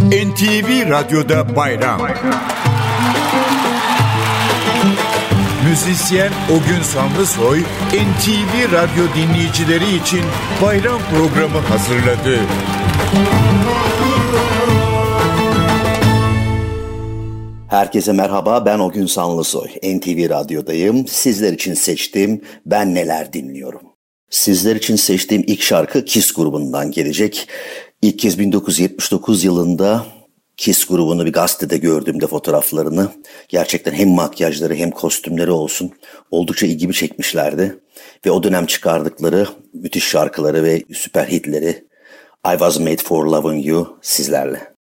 NTV Radyo'da bayram. Müzisyen O Gün Sanlısoy, NTV Radyo dinleyicileri için bayram programı hazırladı. Herkese merhaba, ben O Gün Sanlısoy. NTV Radyo'dayım. Sizler için seçtiğim Ben Neler Dinliyorum. Sizler için seçtiğim ilk şarkı Kiss grubundan gelecek. İlk kez 1979 yılında Kiss grubunu bir gazetede gördüğümde fotoğraflarını, gerçekten hem makyajları hem kostümleri olsun oldukça ilgimi çekmişlerdi. Ve o dönem çıkardıkları müthiş şarkıları ve süper hitleri I Was Made For Loving You sizlerle.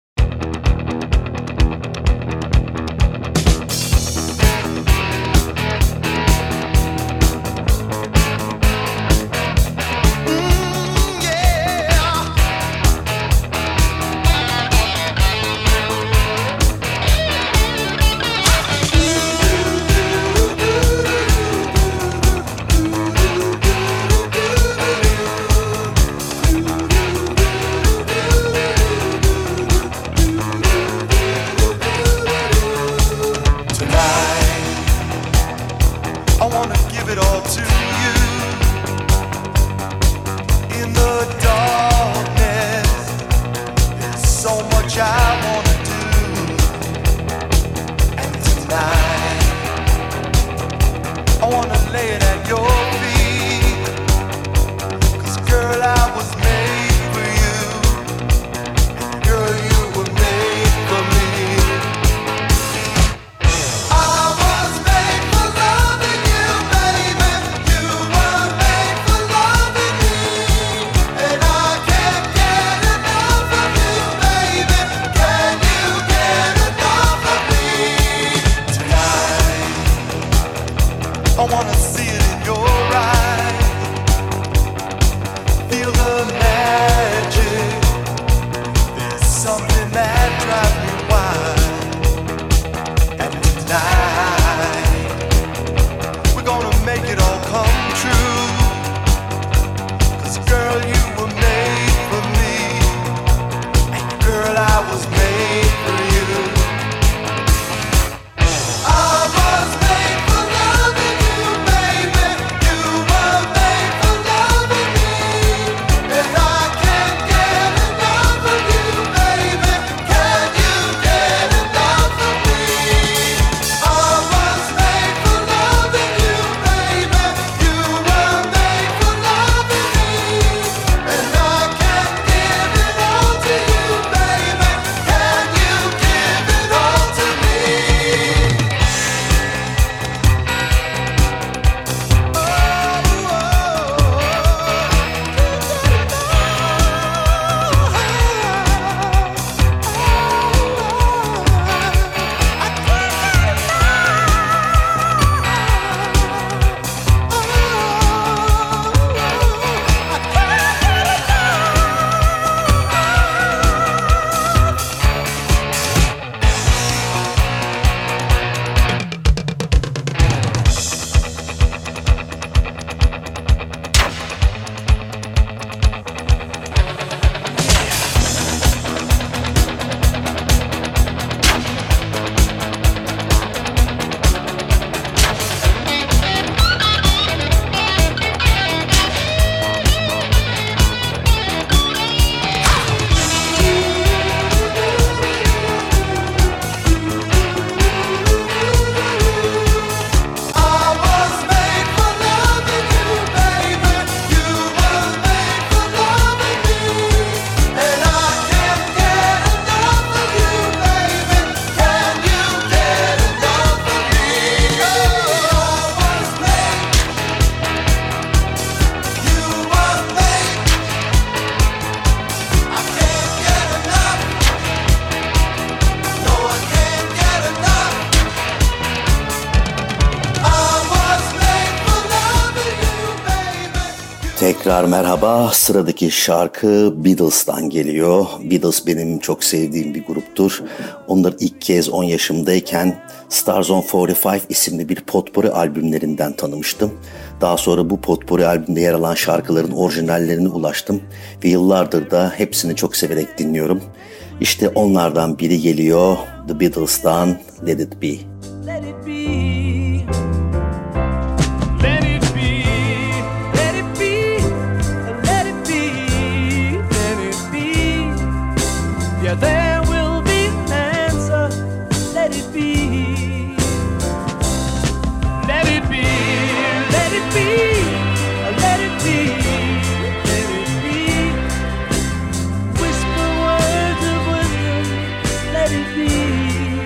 Tekrar merhaba. Sıradaki şarkı Beatles'tan geliyor. Beatles benim çok sevdiğim bir gruptur. Onları ilk kez 10 yaşımdayken Stars on 45 isimli bir potpourri albümlerinden tanımıştım. Daha sonra bu potpourri albümde yer alan şarkıların orijinallerine ulaştım ve yıllardır da hepsini çok severek dinliyorum. İşte onlardan biri geliyor. The Beatles'tan Let It Be. Let it be. There will be an answer. Let it be. Let it be. Let it be. Let it be. Let it be. Whisper words of wisdom. Let it be.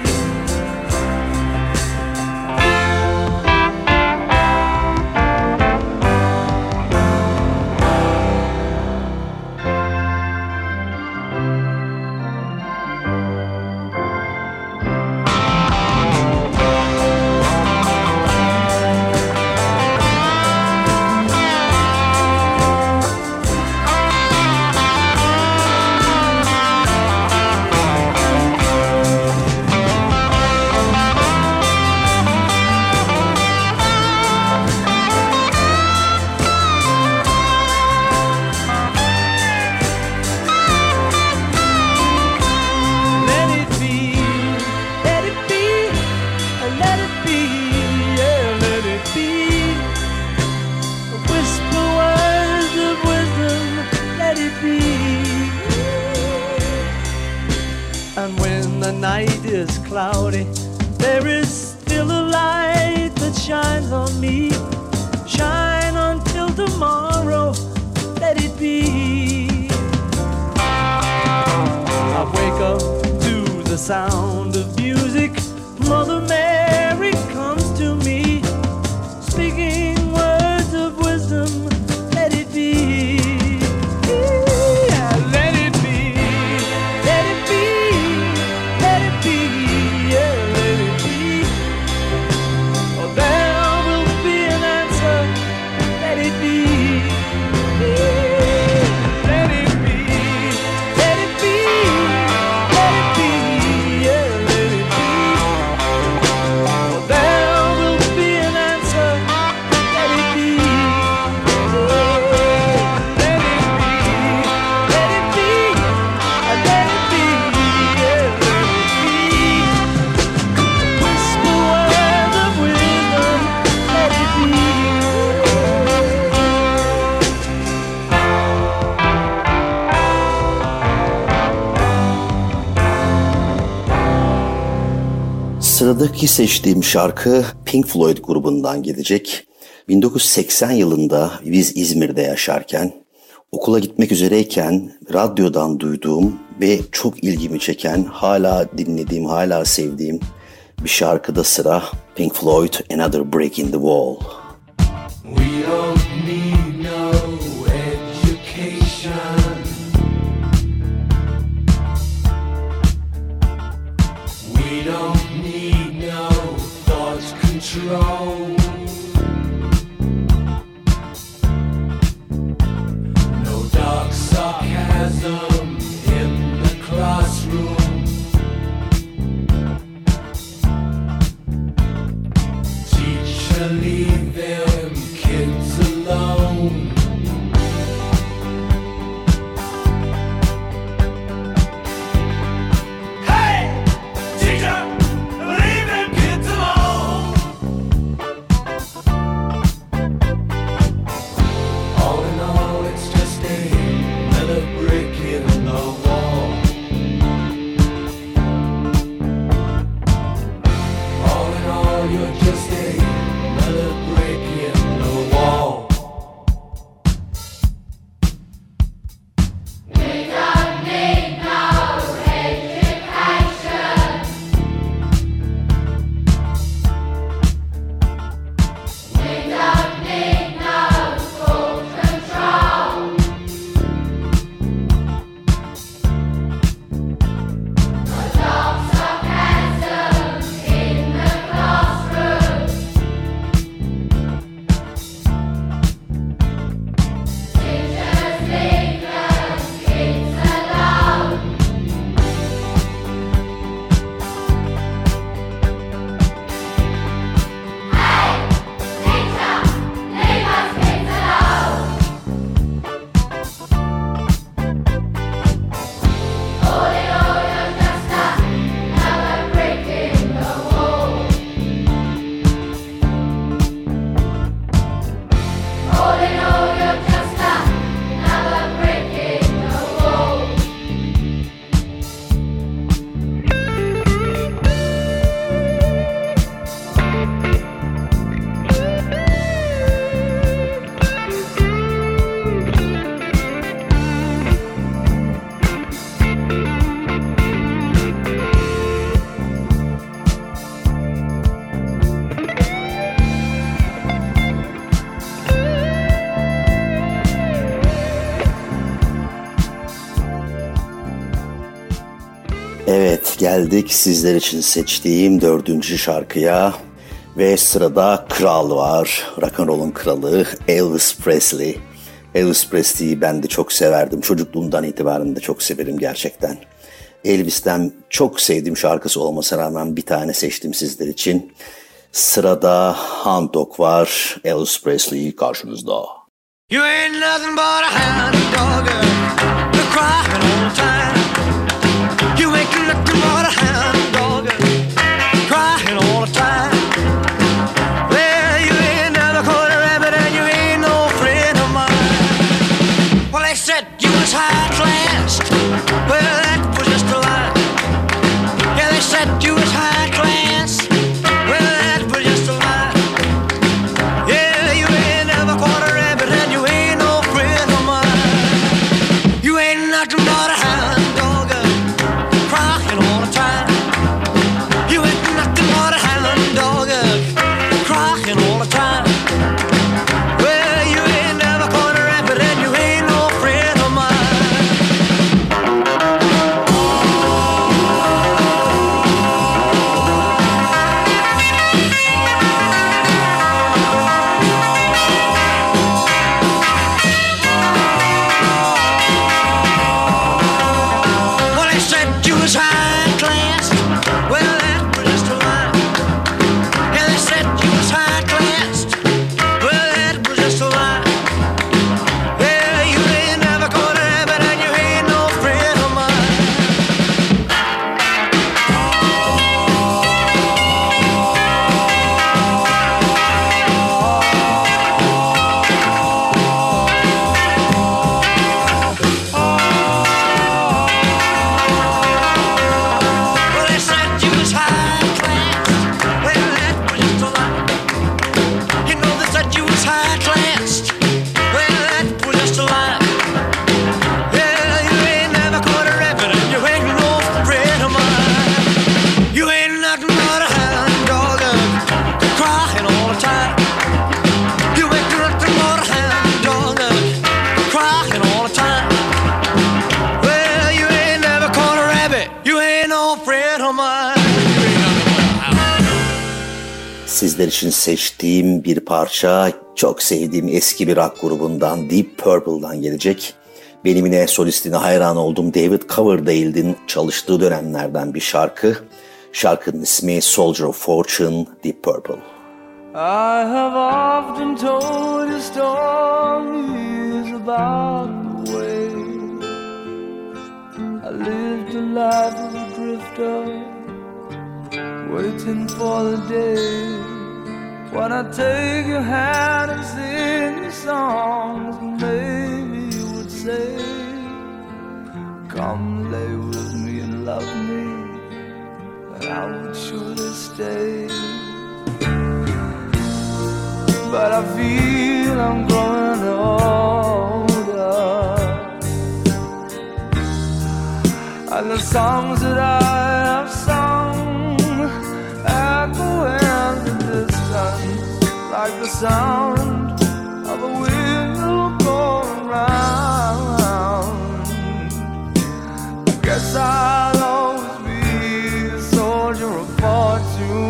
And when the night is cloudy, there is still a light that shines on me. Shine until tomorrow, let it be. I wake up to the sound of music. Mother Mary comes to me, speaking words of wisdom, let it be. Sıradaki seçtiğim şarkı Pink Floyd grubundan gelecek. 1980 yılında biz İzmir'de yaşarken, okula gitmek üzereyken radyodan duyduğum ve çok ilgimi çeken, hala dinlediğim, hala sevdiğim bir şarkıda sıra. Pink Floyd, Another Break in the Wall. We don't need no education. We don't need no thought control. No dark sarcasm in the classroom. Teacher, leave them kids alone. Evet, geldik sizler için seçtiğim 4. şarkıya ve sırada kral var. Rock'n'roll'un kralı Elvis Presley. Elvis Presley'i ben de çok severdim. Çocukluğumdan itibaren de çok severim gerçekten. Elvis'ten çok sevdiğim şarkısı olmasına rağmen bir tane seçtim sizler için. Sırada Hound Dog var. Elvis Presley karşınızda. You ain't nothing but a hound dog, you're crying all the time. You ain't nothing but a hound dog, crying all the time. Well, you ain't never caught a rabbit and you ain't no friend of mine. Well, they said you was high class. Well, that was just a lie. Yeah, they said you was high class. Well, that was just a lie. Yeah, you ain't never caught a rabbit and you ain't no friend of mine. You ain't nothing but a hound dog, crying all the time. You ain't nothing but a hound dog, crying all the time. Well, you ain't never caught a rabbit and you ain't no friend of mine. Well, they said you was high class. Well, that was just a lie. Yeah, they said you was high class. Well, that was just a lie. Yeah, you ain't never caught a rabbit and you ain't no friend of mine. Well, they said you was high class. Well, that was just a lie. You know they said you was high class. Well, that was just a lie. Yeah, you ain't never caught a rabbit and you ain't no friend of mine. You ain't nothing but a hound dog, crying all the time. You ain't nothing but a hound dog, crying all the time. Well, you ain't never caught a rabbit. You ain't no friend of mine. You ain't nothing but a hound. Sizler için seçtiğim bir parça çok sevdiğim eski bir rock grubundan Deep Purple'dan gelecek. Benim yine solistine hayran olduğum David Coverdale'in çalıştığı dönemlerden bir şarkı. Şarkının ismi Soldier of Fortune, Deep Purple. I have often told you stories about the way I lived a life of a drifter, waiting for the day when I take your hand and sing you songs. Maybe you would say, come lay with me and love me, and I would surely stay. But I feel I'm growing older, and the songs that I have sung echo in the distance like the sound of a wheel going round. I guess I'll always be a soldier of fortune.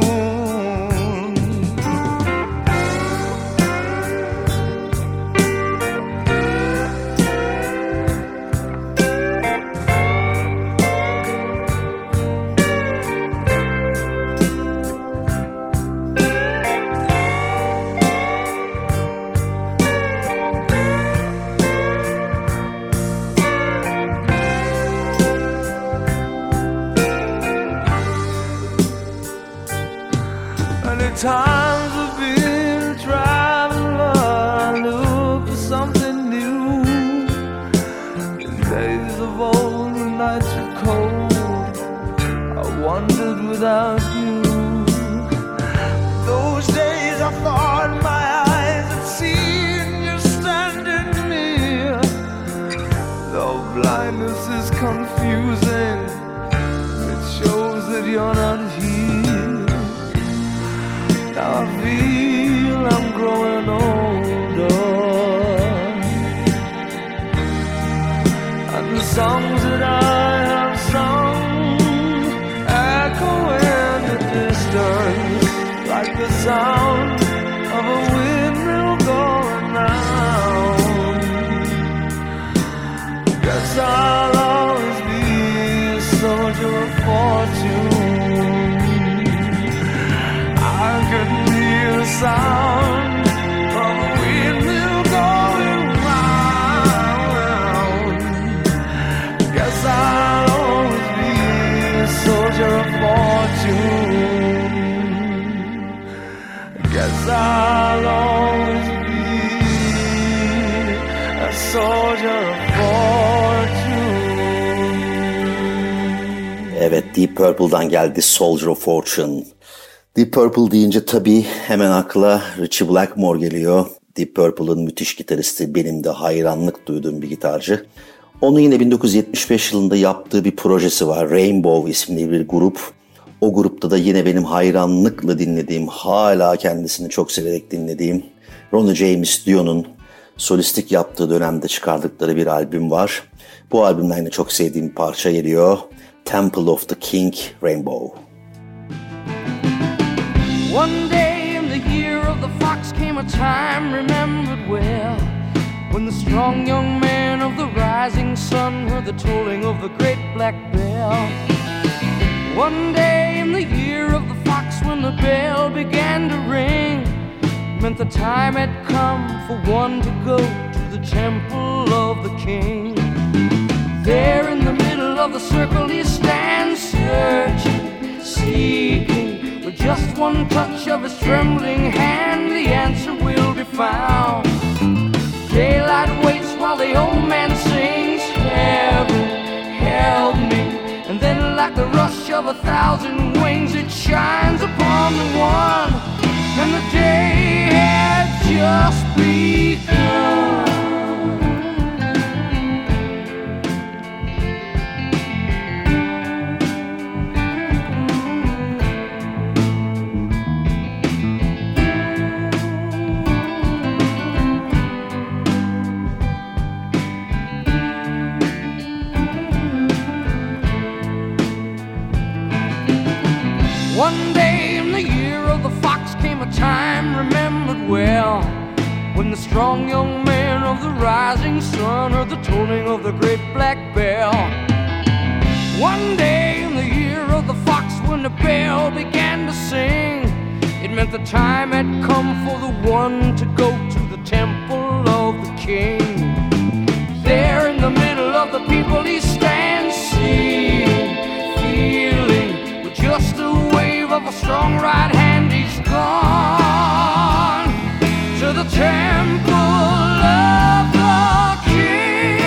Times I've been a traveler, I look for something new. In days of old, the nights were cold, I wandered without you. Those days I thought my eyes had seen you standing near. Though blindness is confusing, it shows that you're not here. Now I feel I'm growing older, and the songs that I have sung soldier of fortune. I can hear the sound of a windmill going round. Guess I'll always be a soldier of fortune. Guess I'll always be a soldier of fortune. Evet, Deep Purple'dan geldi Soldier of Fortune. Deep Purple deyince tabii hemen akla Ritchie Blackmore geliyor. Deep Purple'ın müthiş gitaristi, benim de hayranlık duyduğum bir gitarcı. Onun yine 1975 yılında yaptığı bir projesi var. Rainbow isimli bir grup. O grupta da yine benim hayranlıkla dinlediğim, hala kendisini çok severek dinlediğim Ronnie James Dio'nun solistik yaptığı dönemde çıkardıkları bir albüm var. Bu albümden yine çok sevdiğim bir parça geliyor. Temple of the King, Rainbow. One day in the year of the fox came a time remembered well, when the strong young man of the rising sun heard the tolling of the great black bell. One day in the year of the fox when the bell began to ring, meant the time had come for one to go to the temple of the king. There in the middle of the circle he stands, searching, seeking. With just one touch of his trembling hand, the answer will be found. Daylight waits while the old man sings, heaven, help me. And then like the rush of 1,000 wings, it shines upon the one, and the day had just begun. One day in the year of the fox came a time remembered well, when the strong young man of the rising sun heard the tolling of the great black bell. One day in the year of the fox when the bell began to sing, it meant the time had come for the one to go to the temple of the king. There in the middle of the people he stands, seeing, feeling, with just a wave of a strong right hand, he's gone to the temple of the king.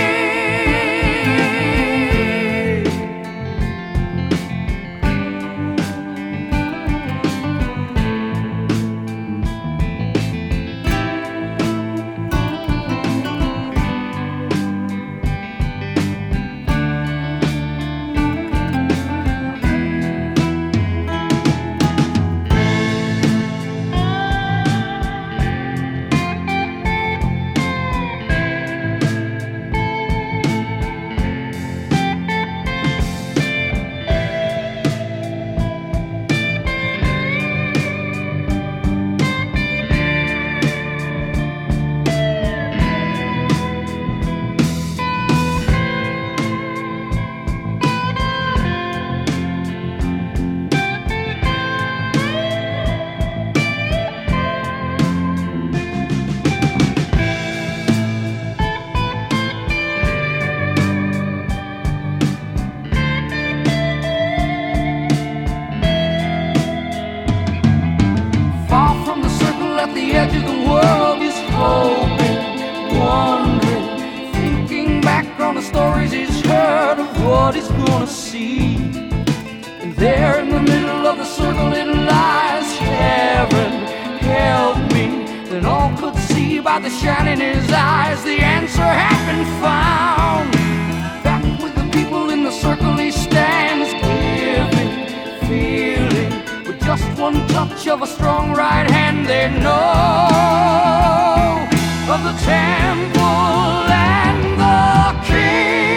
The shine in his eyes, the answer had been found. Back with the people in the circle he stands, giving, feeling. With just one touch of a strong right hand, they know of the temple and the king.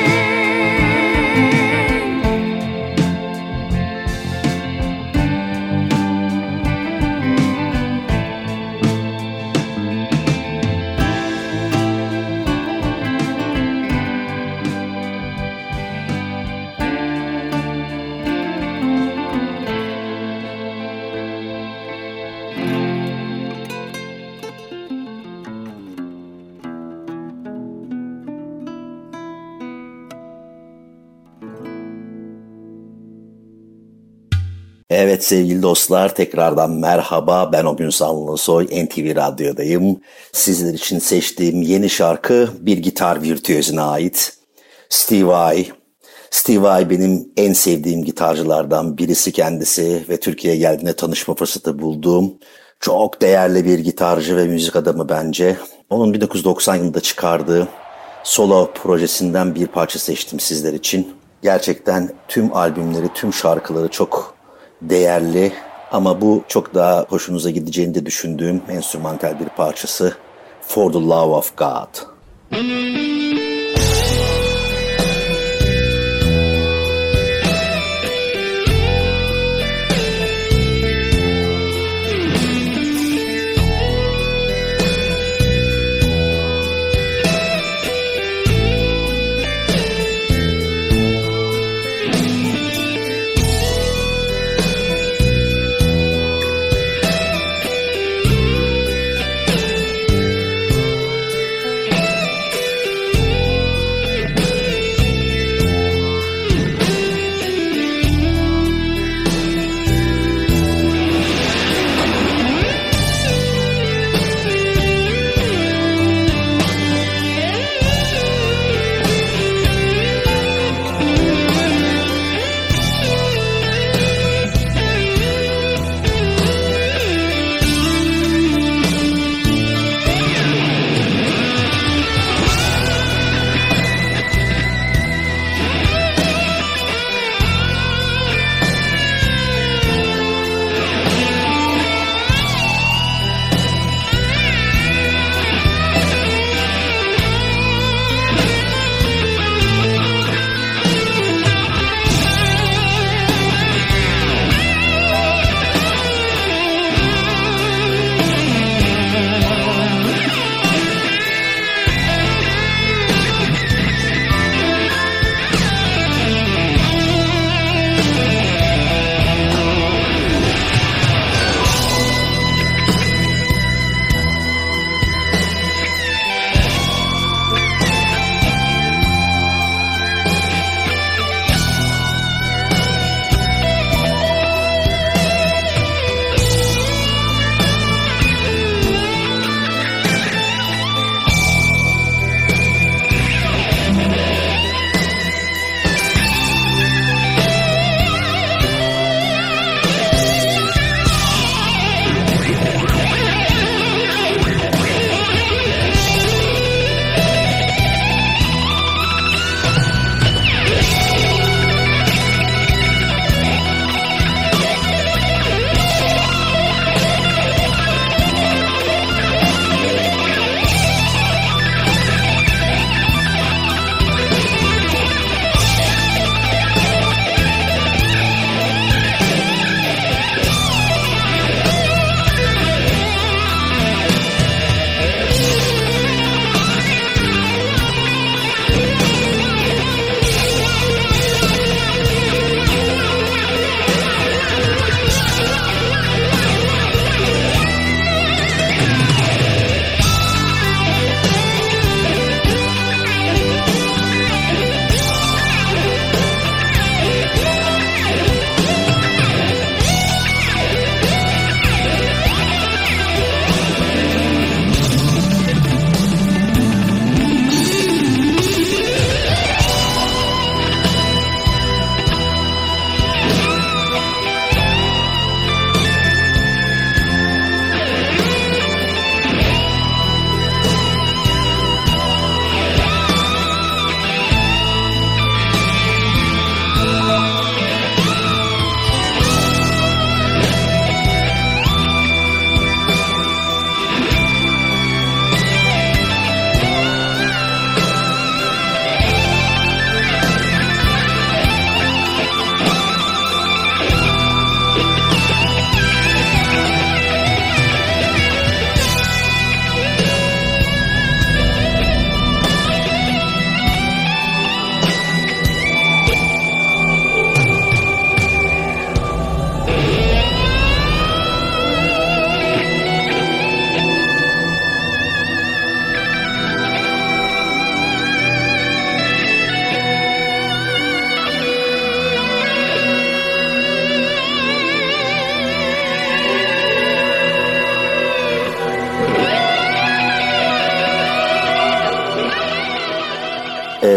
Evet sevgili dostlar, tekrardan merhaba, ben Ogün Sanlısoy, NTV Radyo'dayım. Sizler için seçtiğim yeni şarkı bir gitar virtüözüne ait. Steve Vai. Steve Vai benim en sevdiğim gitarcılardan birisi kendisi ve Türkiye'ye geldiğinde tanışma fırsatı bulduğum çok değerli bir gitarcı ve müzik adamı bence. Onun 1990 yılında çıkardığı solo projesinden bir parça seçtim sizler için. Gerçekten tüm albümleri, tüm şarkıları çok değerli ama bu çok daha hoşunuza gideceğini de düşündüğüm enstrümantal bir parçası For the Love of God.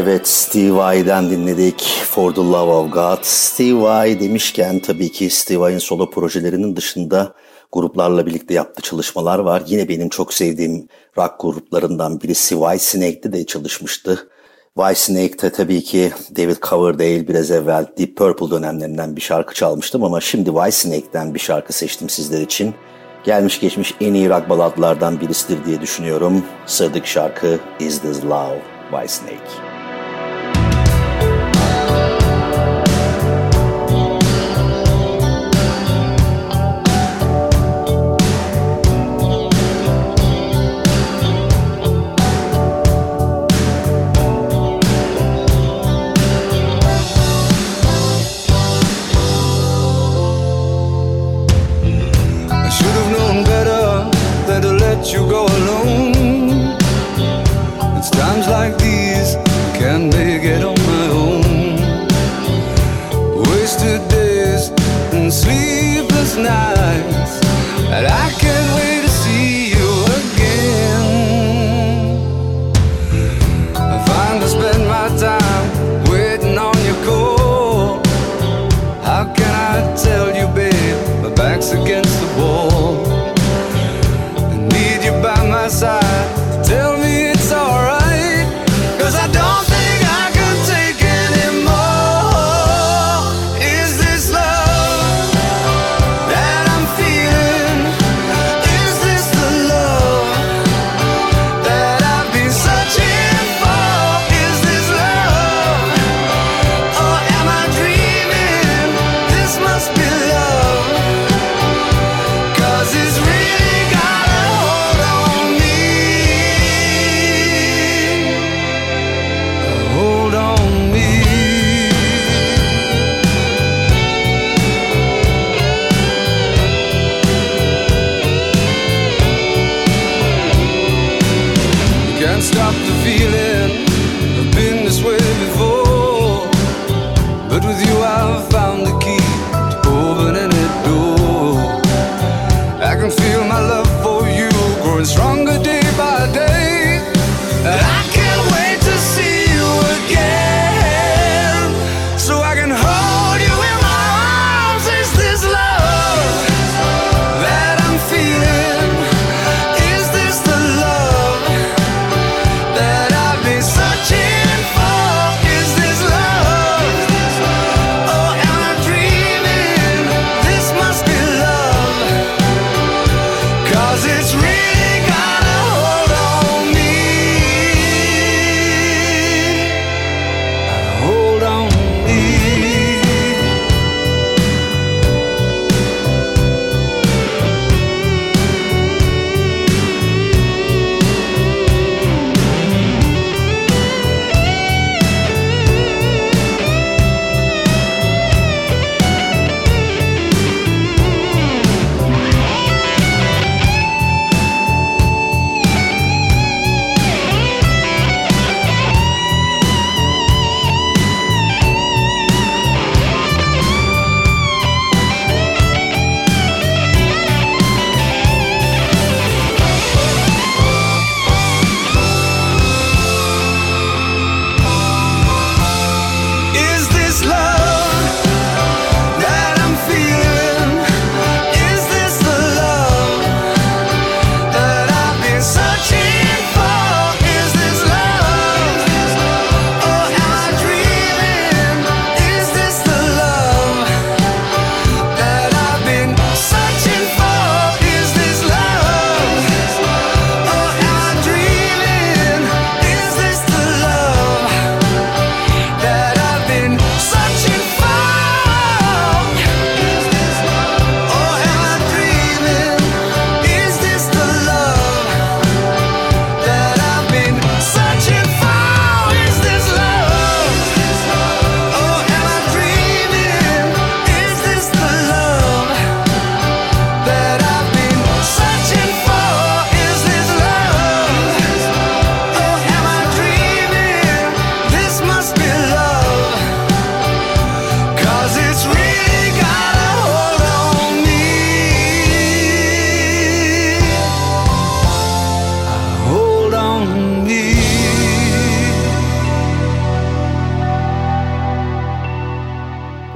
Evet, Steve Vai'den dinledik For the Love of God. Steve Vai demişken tabii ki Steve Vai'nin solo projelerinin dışında gruplarla birlikte yaptığı çalışmalar var. Yine benim çok sevdiğim rock gruplarından birisi Whitesnake'de de çalışmıştı. Whitesnake'de tabii ki David Coverdale biraz evvel Deep Purple dönemlerinden bir şarkı çalmıştım ama şimdi Whitesnake'den bir şarkı seçtim sizler için. Gelmiş geçmiş en iyi rock baladlardan birisidir diye düşünüyorum. Sıradaki şarkı Is This Love, Whitesnake. You go alone. It's times like these I can't make it on my own. Wasted days and sleepless nights, and I can't wait to see you again. I finally spend my time waiting on your call. How can I tell you, babe, my back's against the wall. By my side, tell me it's alright, 'cause I don't think I can take anymore. Is this love that I'm feeling?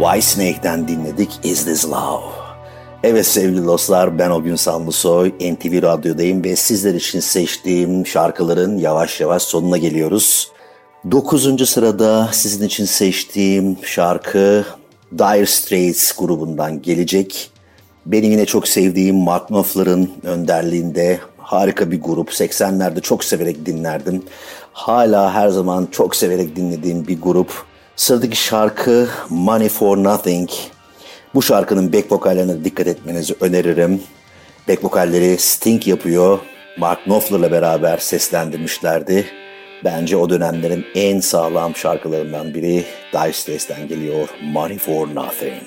Whitesnake'den dinledik Is This Love? Evet sevgili dostlar, ben Ogün Sanlısoy, NTV Radyo'dayım ve sizler için seçtiğim şarkıların yavaş yavaş sonuna geliyoruz. 9. sırada sizin için seçtiğim şarkı Dire Straits grubundan gelecek. Benim yine çok sevdiğim Mark Knopfler'ın önderliğinde harika bir grup. 80'lerde çok severek dinlerdim. Hala her zaman çok severek dinlediğim bir grup. Sıradaki şarkı Money for Nothing. Bu şarkının back vokallerine dikkat etmenizi öneririm. Back vokalleri Sting yapıyor. Mark Knopfler'la beraber seslendirmişlerdi. Bence o dönemlerin en sağlam şarkılarından biri Dire Straits'ten geliyor. Money for Nothing.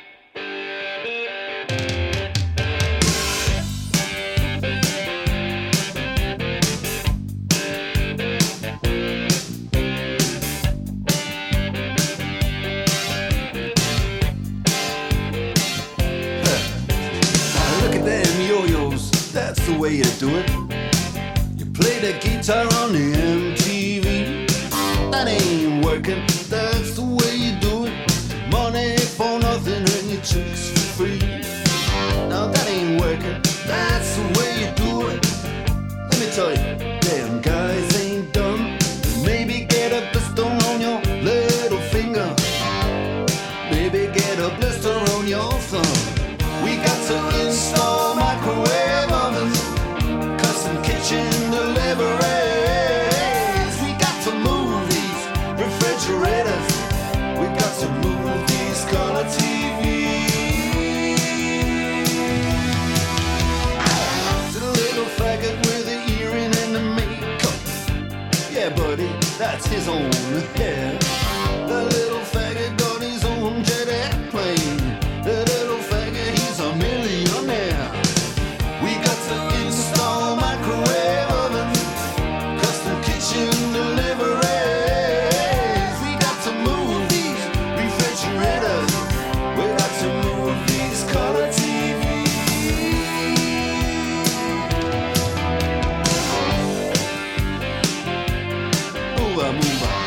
The way you do it. You play the guitar on the MTV. That ain't working. That's the way you do it. Money for nothing and your chicks for free. Now that ain't working. That's the way you do it. Let me tell you, damn guys ain't dumb. Maybe get a blister on your little finger. Maybe get a blister on your thumb. We got to install microwave ovens, custom kitchen deliveries. We got to move these refrigerators. We got to move these color TVs. To the little faggot with the earring and the makeup. Yeah, buddy, that's his own hair. The little faggot got his own jet airplane. The little faggot, he's a millionaire. We got to install microwave oven, custom kitchen deliveries. We got to move these refrigerators. We got to move these color TVs. Move on, move on.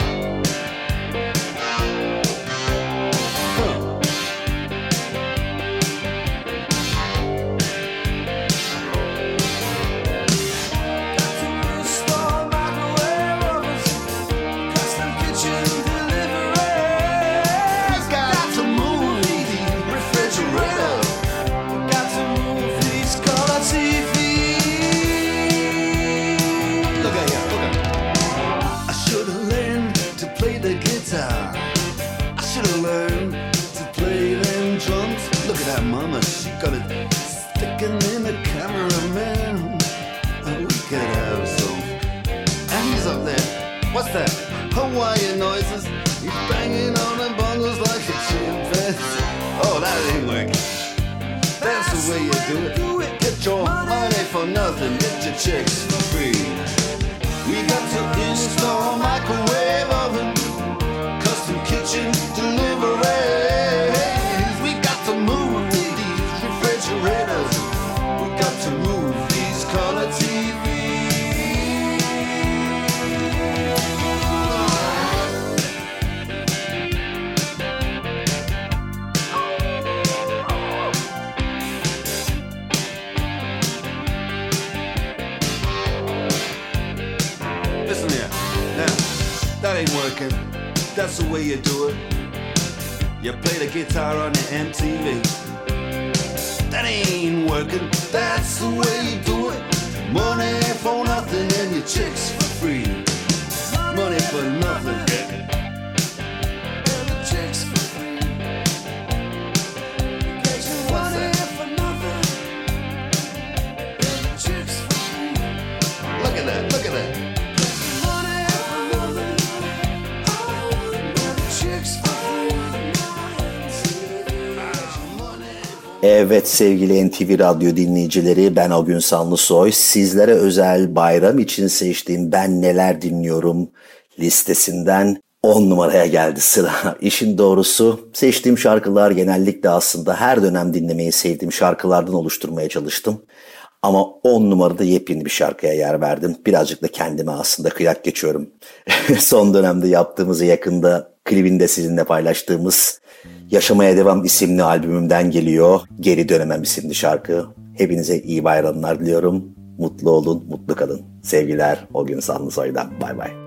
Mama, she got it sticking in the cameraman. We could have some. And he's up there. What's that? Hawaiian noises. He's banging on the bongos like a chimpanzee. Oh, that ain't working. That's the way you do it. Get your money for nothing. Get your chicks for free. We got to install microwave oven, custom kitchen delivery. We got to move these refrigerators. We got to move these color TVs. Listen here. Now, that ain't working. That's the way you do it. You play the guitar on the MTV. That ain't working. That's the way you do it. Money for nothing and your chicks for free. Money for nothing. And the chicks for free. Get your money for nothing and the chicks for free. Look at that. Look at that. Money for nothing and the chicks for free. Evet sevgili NTV Radyo dinleyicileri, ben Ogün Sanlısoy. Sizlere özel bayram için seçtiğim Ben Neler Dinliyorum listesinden 10 numaraya geldi sıra. İşin doğrusu seçtiğim şarkılar genellikle aslında her dönem dinlemeyi sevdiğim şarkılardan oluşturmaya çalıştım. Ama 10 numarada yepyeni bir şarkıya yer verdim. Birazcık da kendime aslında kıyak geçiyorum. Son dönemde yaptığımız yakında klibinde sizinle paylaştığımız Yaşamaya Devam isimli albümümden geliyor. Geri Dönemem isimli şarkı. Hepinize iyi bayramlar diliyorum. Mutlu olun, mutlu kalın. Sevgiler Ogün Sanlısoy'dan. Bay bay.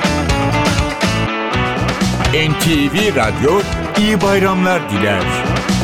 NTV Radyo iyi bayramlar diler.